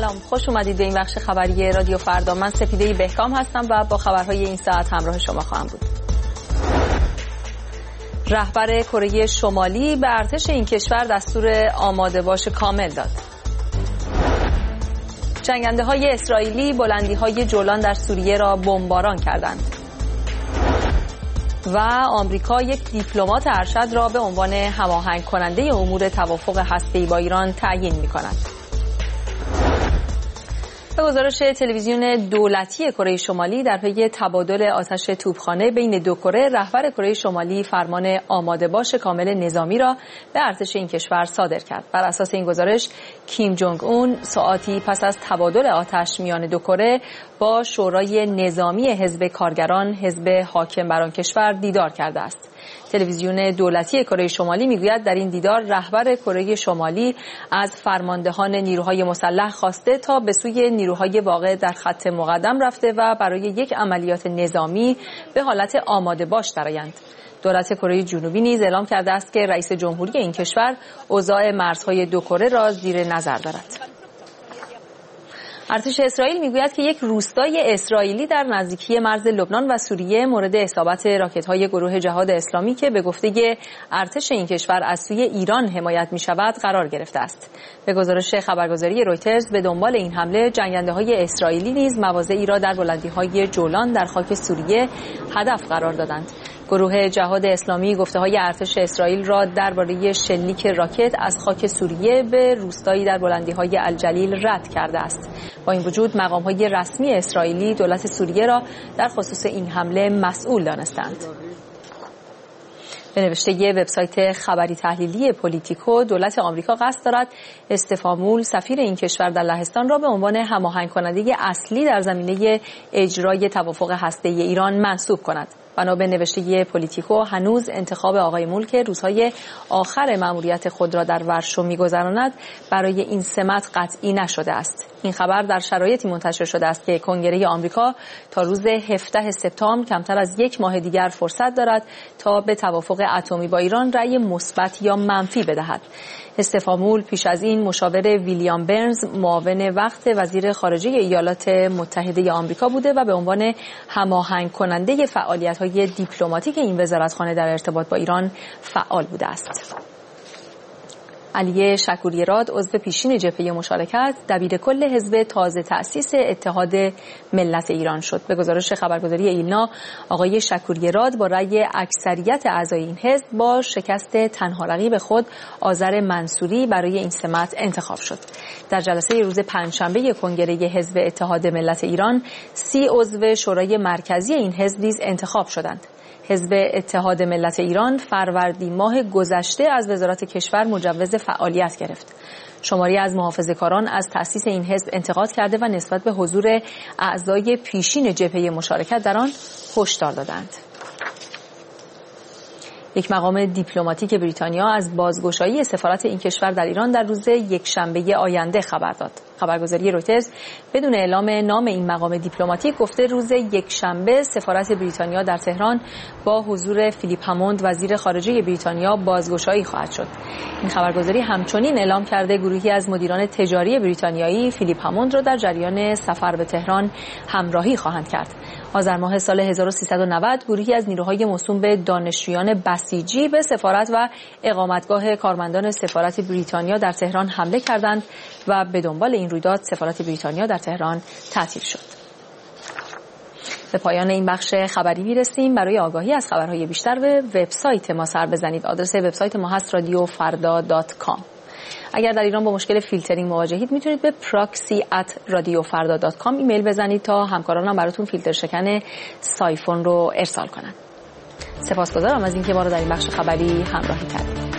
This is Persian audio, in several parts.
سلام، خوش اومدید به این بخش خبری رادیو فردا. من سپیده بهکام هستم و با خبرهای این ساعت همراه شما خواهم بود. رهبر کره شمالی به ارتش این کشور دستور آماده باش کامل داد. جنگنده‌های اسرائیلی بلندی‌های جولان در سوریه را بمباران کردند. و آمریکا یک دیپلمات ارشد را به عنوان هماهنگ کننده امور توافق هسته‌ای با ایران تعیین می‌کند. به گزارش تلویزیون دولتی کره شمالی در پی تبادل آتش توپخانه بین دو کره، رهبر کره شمالی فرمان آماده باش کامل نظامی را به ارتش این کشور صادر کرد. بر اساس این گزارش کیم جونگ اون ساعاتی پس از تبادل آتش میان دو کره با شورای نظامی حزب کارگران، حزب حاکم بر آن کشور دیدار کرده است. تلویزیون دولتی کره شمالی میگوید در این دیدار رهبر کره شمالی از فرماندهان نیروهای مسلح خواسته تا به سوی نیروهای واقع در خط مقدم رفته و برای یک عملیات نظامی به حالت آماده باش درآیند. دولت کره جنوبی نیز اعلام کرده است که رئیس جمهوری این کشور اوضاع مرزهای دو کره را زیر نظر دارد. ارتش اسرائیل میگوید که یک روستای اسرائیلی در نزدیکی مرز لبنان و سوریه مورد اصابت راکت‌های گروه جهاد اسلامی که به گفته ارتش این کشور از سوی ایران حمایت می‌شود قرار گرفته است. به گزارش خبرگزاری رویترز به دنبال این حمله جنگنده‌های اسرائیلی نیز مواضعی را در بلندی‌های جولان در خاک سوریه هدف قرار دادند. گروه جهاد اسلامی گفته‌های ارتش اسرائیل را درباره شلیک راکت از خاک سوریه به روستایی در بلندی‌های الجلیل رد کرده است. با این وجود مقام‌های رسمی اسرائیلی دولت سوریه را در خصوص این حمله مسئول دانستند. به نوشته وبسایت خبری تحلیلی پولیتیکو، دولت آمریکا قصد دارد استفامول سفیر این کشور در لهستان را به عنوان هماهنگ کننده اصلی در زمینه اجرای توافق هسته‌ای ایران منصوب کند. بنا به نوشته پولیتیکو هنوز انتخاب آقای مول که روزهای آخر مأموریت خود را در ورشو می‌گذراند برای این سمت قطعی نشده است. این خبر در شرایطی منتشر شده است که کنگره آمریکا تا روز 17 سپتامبر کمتر از یک ماه دیگر فرصت دارد تا به توافق اتمی با ایران رأی مثبت یا منفی بدهد. استفامول پیش از این مشاور ویلیام برنز معاون وقت وزیر خارجه ایالات متحده آمریکا بوده و به عنوان هماهنگ کننده فعالیت‌های دیپلماتیک این وزارتخانه در ارتباط با ایران فعال بوده است. علی شکوری‌راد عضو پیشین جبهه مشارکت دبیرکل حزب تازه تأسیس اتحاد ملت ایران شد. به گزارش خبرگزاری ایلنا آقای شکوری‌راد با رأی اکثریت اعضای این حزب با شکست تنها رقیب خود آذر منصوری برای این سمت انتخاب شد. در جلسه روز پنجشنبه کنگره حزب اتحاد ملت ایران 30 عضو شورای مرکزی این حزب نیز انتخاب شدند. حزب اتحاد ملت ایران فروردین ماه گذشته از وزارت کشور مجوز فعالیت گرفت. شماری از محافظه‌کاران از تأسیس این حزب انتقاد کرده و نسبت به حضور اعضای پیشین جبهه مشارکت در آن هشدار دادند. یک مقام دیپلماتیک بریتانیا از بازگشایی سفارت این کشور در ایران در روز یکشنبه آینده خبر داد. خبرگزاری رویترز بدون اعلام نام این مقام دیپلماتیک گفته روز یکشنبه سفارت بریتانیا در تهران با حضور فیلیپ هموند وزیر خارجه بریتانیا بازگشایی خواهد شد. این خبرگزاری همچنین اعلام کرده گروهی از مدیران تجاری بریتانیایی فیلیپ هموند را در جریان سفر به تهران همراهی خواهند کرد. آذر ماه سال 1390 گروهی از نیروهای موسوم به دانشجویان بسیجی به سفارت و اقامتگاه کارمندان سفارت بریتانیا در تهران حمله کردند و به دنبال این رویداد سفارت بریتانیا در تهران تعطیل شد. به پایان این بخش خبری میرسیم. برای آگاهی از خبرهای بیشتر به وبسایت ما سر بزنید. آدرس وبسایت ما هست radiofarda.com. اگر در ایران با مشکل فیلترینگ مواجهید میتونید به proxy@radiofarda.com ایمیل بزنید تا همکارانم براتون فیلتر شکن سایفون رو ارسال کنند. سپاسگزارم از اینکه ما رو در این بخش خبری همراهی کردید.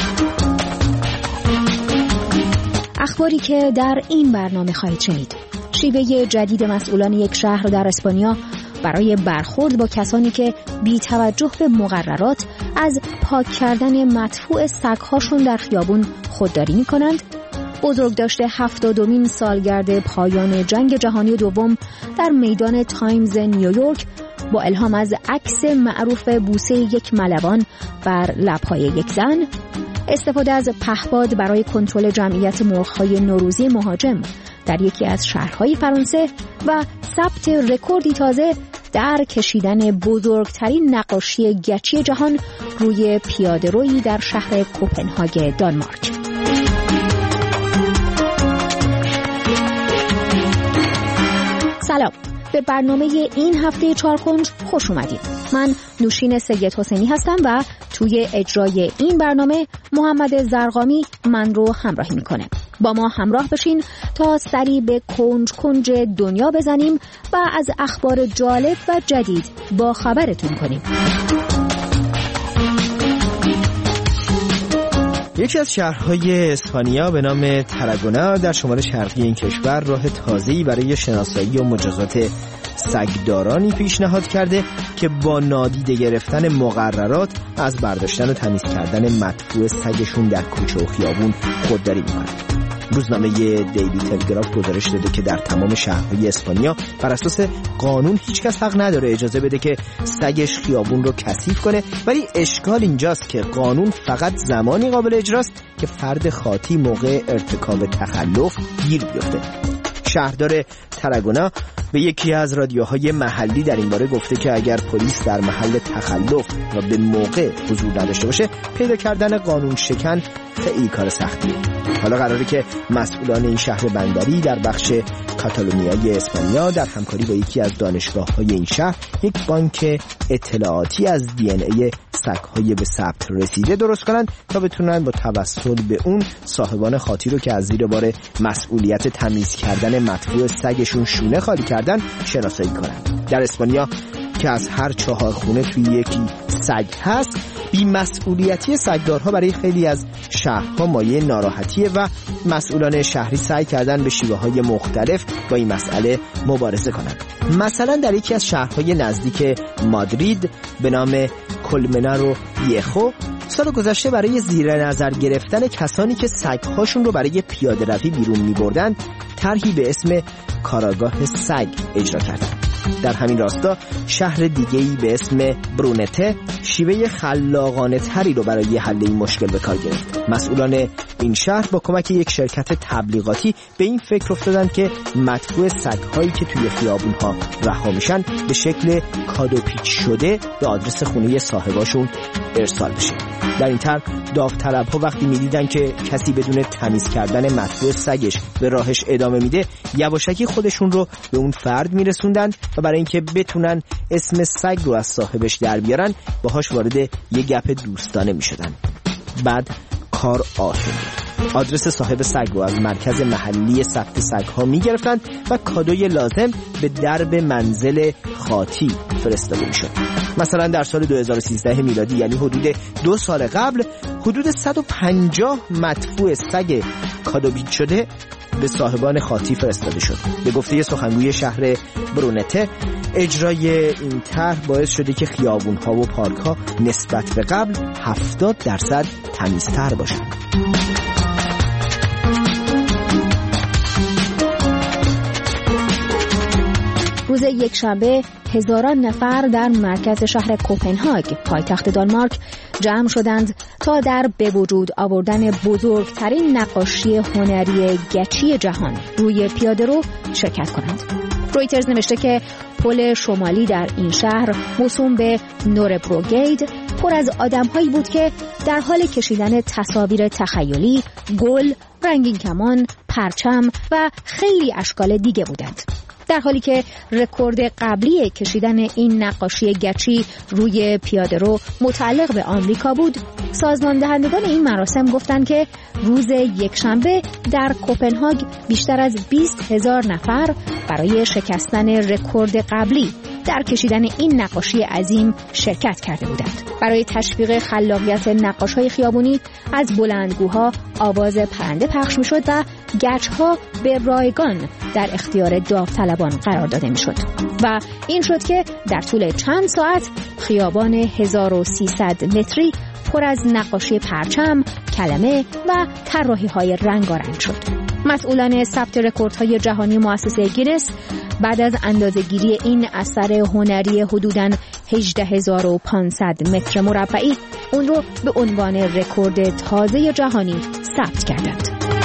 اخباری که در این برنامه خواهید شنید: شیوه جدید مسئولان یک شهر در اسپانیا برای برخورد با کسانی که بی توجه به مقررات از پاک کردن مدفوع سگ‌هاشون در خیابون خودداری می‌کنند، بزرگداشت 70مین سالگرد پایان جنگ جهانی دوم در میدان تایمز نیویورک با الهام از عکس معروف بوسه یک ملوان بر لب‌های یک زن، استفاده از پهپاد برای کنترل جمعیت مرغ‌های نوروزی مهاجم در یکی از شهرهای فرانسه و ثبت رکوردی تازه در کشیدن بزرگترین نقاشی گچی جهان روی پیاده‌رویی در شهر کوپنهاگ دانمارک. سلام، به برنامه این هفته چارکنج خوش اومدید. من نوشین سید حسینی هستم و توی اجرای این برنامه محمد زرقامی من رو همراهی میکنه. با ما همراه بشین تا سری به کنج کنج دنیا بزنیم و از اخبار جالب و جدید با خبرتون کنیم. یکی از شهرهای اسپانیا به نام تراگونا در شمال شرقی این کشور راه تازه‌ای برای شناسایی و مجازات سگدارانی پیشنهاد کرده که با نادیده گرفتن مقررات از برداشتن و تمیز کردن مدفوع سگشون در کوچه و خیابون خودداری می‌کنند. روزنامه دیلی تلگراف گزارش داده که در تمام شهرهای اسپانیا بر اساس قانون هیچکس حق نداره اجازه بده که سگش خیابون رو کثیف کنه، ولی اشکال اینجاست که قانون فقط زمانی قابل اجراست که فرد خاطی موقع ارتکاب تخلف گیر بیفته. شهردار تراگونا به یکی از رادیوهای محلی در این باره گفته که اگر پلیس در محل تخلف و به موقع حضور نداشته باشه، پیدا کردن قانون شکن خیلی کار سختیه. حالا قراره که مسئولان این شهر بندری در بخش کاتالونیای اسپانیا در همکاری با یکی از دانشگاه‌های این شهر یک بانک اطلاعاتی از دی ان ای سگ‌های به ثبت رسیده درست کنند تا بتونن با توسل به اون صاحبان خاطی رو که از زیر بار مسئولیت تمیز کردن مدفوع سگشون شونه خالی کردن شناسایی کنند. در اسپانیا که از هر 4 خونه توی یکی سگ هست، بی‌مسئولیتی سگدارها برای خیلی از شهرها مایه ناراحتیه و مسئولان شهری سعی کردن به شیوه‌های مختلف با این مسئله مبارزه کنند. مثلا در یکی از شهرهای نزدیک مادرید به نام کلمنارو ویخو سال گذشته برای زیر نظر گرفتن کسانی که سگ‌هاشون رو برای پیاده‌روی بیرون می‌بردن، طرحی به اسم کاراگاه سگ اجرا کردند. در همین راستا شهر دیگه‌ای به اسم برونته شیوه خلاقانه تری رو برای حل این مشکل به کار گرفت. مسئولان این شهر با کمک یک شرکت تبلیغاتی به این فکر افتادن که مدفوع سگ‌هایی که توی خیابون‌ها رها میشن به شکل کادو پیچ شده به آدرس خونه صاحباشون ارسال بشه. در این طرح داوطلب‌ها وقتی می‌دیدن که کسی بدون تمیز کردن مدفوع سگش به راهش ادامه میده، یواشکی خودشون رو به اون فرد میرسوندن و برای اینکه بتونن اسم سگ رو از صاحبش در بیارن باهاش وارد یه گپ دوستانه میشدن. بعد کار آسون بود. آدرس صاحب سگ رو از مرکز محلی ثبت سگ‌ها میگرفتن و کادوی لازم به درب منزل خاطی فرستاده میشد. مثلا در سال 2013 میلادی، یعنی حدود 2 سال قبل، حدود 150 مدفوع سگ کادوبیت شده به صاحبان خاطی فرستاده شد. به گفته سخنگوی شهر برونته، اجرای این طرح باعث شده که خیابون‌ها و پارک‌ها نسبت به قبل 70% تمیزتر باشند. روز یکشنبه هزاران نفر در مرکز شهر کوپنهاگ پایتخت دانمارک جمع شدند تا در به وجود آوردن بزرگترین نقاشی هنری گچی جهان روی پیاده‌رو شرکت کنند. رویترز نوشته که پل شمالی در این شهر موسوم به نوربروگید پر از آدم‌هایی بود که در حال کشیدن تصاویر تخیلی، گل، رنگین کمان، پرچم و خیلی اشکال دیگه بودند. در حالی که رکورد قبلی کشیدن این نقاشی گچی روی پیاده‌رو متعلق به آمریکا بود، سازمان دهندگان این مراسم گفتند که روز یکشنبه در کوپنهاگ بیشتر از 20,000 نفر برای شکستن رکورد قبلی در کشیدن این نقاشی عظیم شرکت کرده بودند. برای تشویق خلاقیت نقاش‌های خیابونی از بلندگوها آواز پرنده پخش می‌شد و گچ‌ها به رایگان در اختیار داوطلبان قرار داده میشد و این شد که در طول چند ساعت خیابان 1300 متری پر از نقاشی پرچم، کلمه و طراحی‌های رنگارنگ شد. مسئولان ثبت رکوردهای جهانی مؤسسه گینس بعد از اندازه‌گیری این اثر هنری حدوداً 18500 متر مربعی اون رو به عنوان رکورد تازه جهانی ثبت کردند.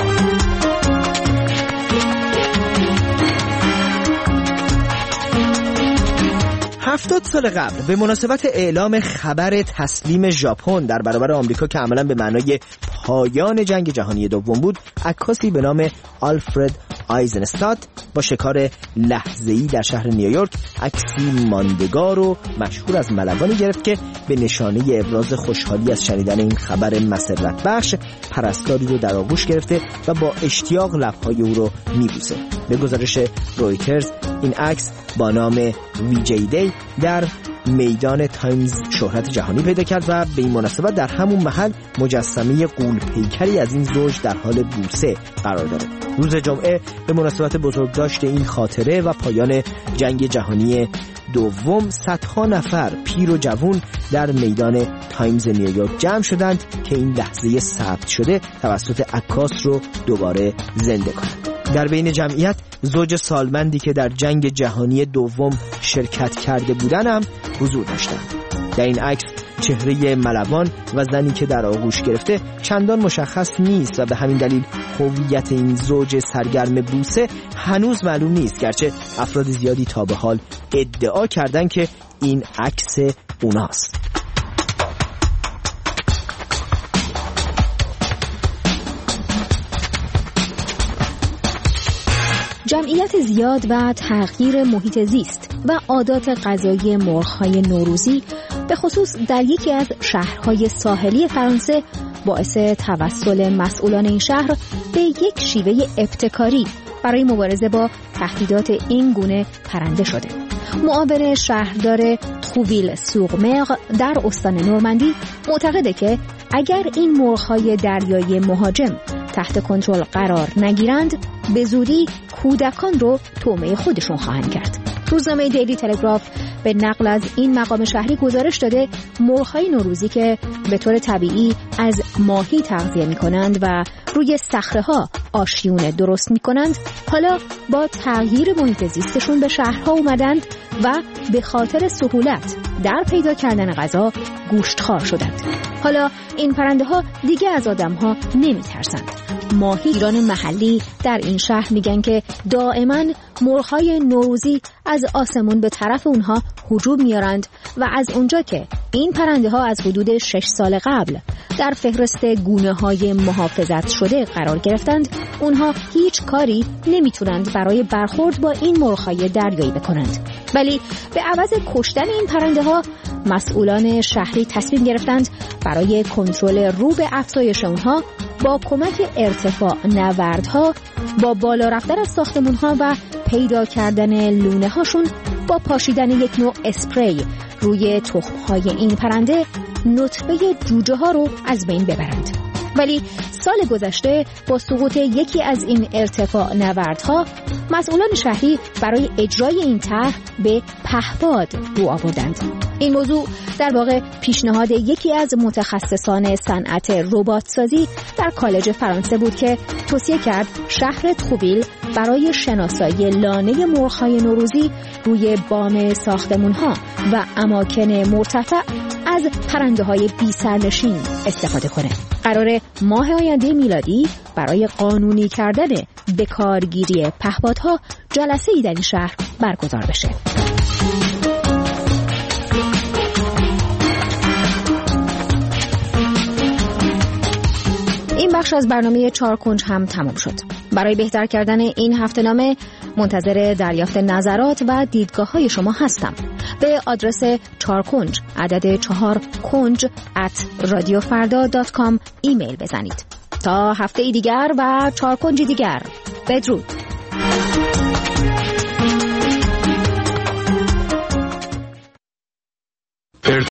هفتاد سال قبل به مناسبت اعلام خبر تسلیم ژاپن در برابر آمریکا که عملاً به معنای پایان جنگ جهانی دوم بود، عکاسی به نام آلفرد آیزنستاد با شکار لحظه‌ای در شهر نیویورک عکسی ماندگار و مشهور از ملوانی گرفت که به نشانه ابراز خوشحالی از شنیدن این خبر مسرت بخش پرستاری رو در آغوش گرفته و با اشتیاق لب‌های او رو می‌بوسه. به گزارش رویترز این عکس با نام ویجی دی در میدان تایمز شهرت جهانی پیدا کرد و به این مناسبت در همون محل مجسمه غول پیکری از این زوج در حال بوسه قرار داره. روز جمعه به مناسبت بزرگداشت این خاطره و پایان جنگ جهانی دوم صدها نفر پیر و جوان در میدان تایمز نیویورک جمع شدند که این لحظه ثبت شده توسط عکاس رو دوباره زنده کنند. در بین جمعیت زوج سالمندی که در جنگ جهانی دوم شرکت کرده بودند هم حضور داشتند. در این عکس چهره ملوان و زنی که در آغوش گرفته چندان مشخص نیست و به همین دلیل هویت این زوج سرگرم بوسه هنوز معلوم نیست، گرچه افراد زیادی تا به حال ادعا کردند که این عکس اوناست. جمعیت زیاد و تغییر محیط زیست و عادات غذایی مرغ‌های نوروزی به خصوص در یکی از شهرهای ساحلی فرانسه باعث توسل مسئولان این شهر به یک شیوه ابتکاری برای مبارزه با تهدیدات این گونه پرنده شده. معاون شهردار تروویل سور مر در استان نورماندی معتقده که اگر این مرغ‌های دریایی مهاجم تحت کنترل قرار نگیرند به زودی کودکان رو طعمه خودشون خواهند کرد. روزنامه دیلی تلگراف به نقل از این مقام شهری گزارش داده مرغ‌های نوروزی که به طور طبیعی از ماهی تغذیه می‌کنند و روی صخره‌ها آشیونه درست می‌کنند حالا با تغییر محیط زیستشون به شهرها اومدند و به خاطر سهولت در پیدا کردن غذا گوشتخوار شدند. حالا این پرنده‌ها دیگه از آدم‌ها نمی‌ترسند. ماهیگیران محلی در این شهر میگن که دائما مرغ‌های نوروزی از آسمون به طرف اونها هجوم میارند و از اونجا که این پرنده‌ها از حدود 6 سال قبل در فهرست گونه‌های محافظت شده قرار گرفتند، اونها هیچ کاری نمیتونند برای برخورد با این مرغ‌های دریایی بکنند. ولی به عوض کشتن این پرنده‌ها مسئولان شهری تصمیم گرفتند برای کنترل رو به افزایش اونها با کمک ارتفاع نوردها، با بالا رفتن از ساختمان‌ها و پیدا کردن لونه هاشون با پاشیدن یک نوع اسپری روی تخم‌های این پرنده نطفه جوجه ها رو از بین ببرند. ولی سال گذشته با سقوط یکی از این ارتفاع نوردها مسئولان شهری برای اجرای این طرح به پهپاد رو آوردند. این موضوع در واقع پیشنهاد یکی از متخصصان صنعت ربات‌سازی در کالج فرانسه بود که توصیه کرد شهر تروویل برای شناسایی لانه مرغ‌های نوروزی روی بام ساختمان‌ها و اماکن مرتفع از پرنده‌های بی‌سرنشین استفاده کنه. قرار ماه آینده میلادی برای قانونی کردن بکارگیری پهپادها جلسه‌ای در این شهر برگزار بشه. این بخش از برنامه 4 کنج هم تمام شد. برای بهتر کردن این هفته‌نامه منتظر دریافت نظرات و دیدگاه‌های شما هستم. به آدرس 4 کنج عدد 4 کنج @radiofarda.com ایمیل بزنید. تا هفته دیگر و 4 کنج دیگر، بدرود.